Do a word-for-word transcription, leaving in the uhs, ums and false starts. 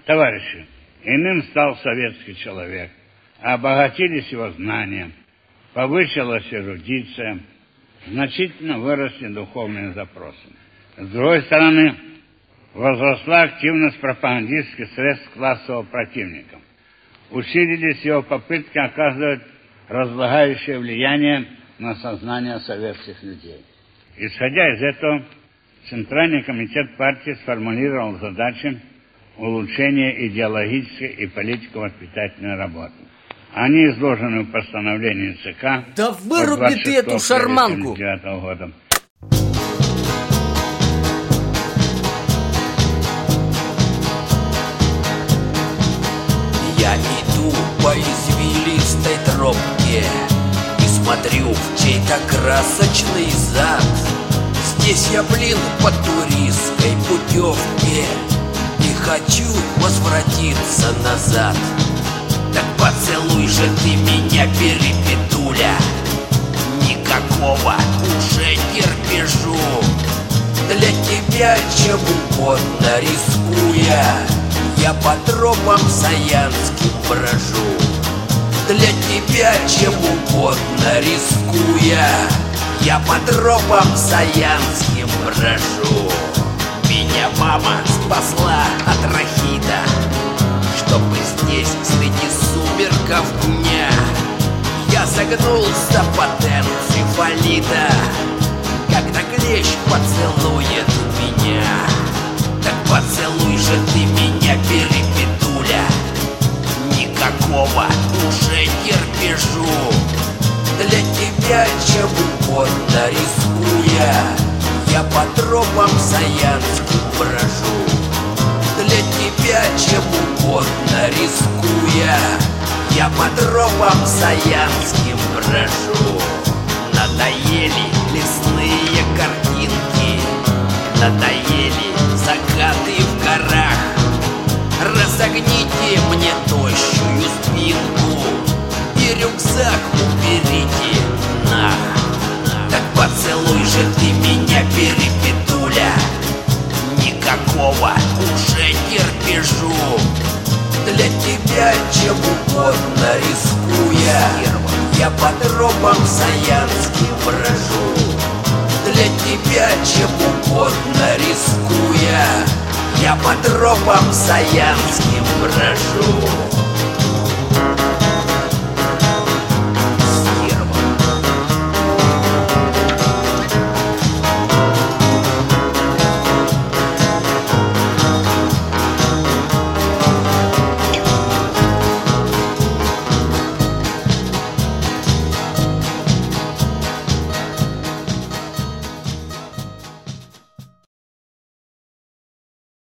Товарищи, иным стал советский человек, обогатились его знания, повысилась эрудиция, значительно выросли духовные запросы. С другой стороны, возросла активность пропагандистских средств классового противника. Усилились его попытки оказывать разлагающее влияние на сознание советских людей. Исходя из этого, Центральный комитет партии сформулировал задачи улучшения идеологической и политико-воспитательной работы. Они изложены в постановлении ЦК. Да выруби ты эту шарманку! Года. Я иду по извилистой тропке и смотрю в чей-то красочный зад. Здесь я, блин, по туристской путевке и хочу возвратиться назад. Так поцелуй же ты меня, перепетуля, никакого уже терпежу. Для тебя чем угодно рискуя, я по тропам саянским брожу. Для тебя чем угодно рискуя, я по тропам саянским брожу. Меня мама спасла от рахита, чтобы здесь среди сумерков дня я загнулся под энцефалита, когда клещ поцелует меня. Так поцелуй же ты меня, перепетуля, никакого уже терпежу. Для тебя чем угодно рискуя, я по тропам саянским брожу. Для тебя чем угодно рискуя, я по тропам саянским брожу. Надоели лесные картинки, надоели закаты в горах. Разогните мне тощую спинку и рюкзак уберите нах. Так поцелуй же ты меня, перепетуля, никакого уже терпежу. Для тебя чем угодно рискуя, я по тропам саянским брожу. Для тебя чем угодно рискуя, я по тропам саянским брожу.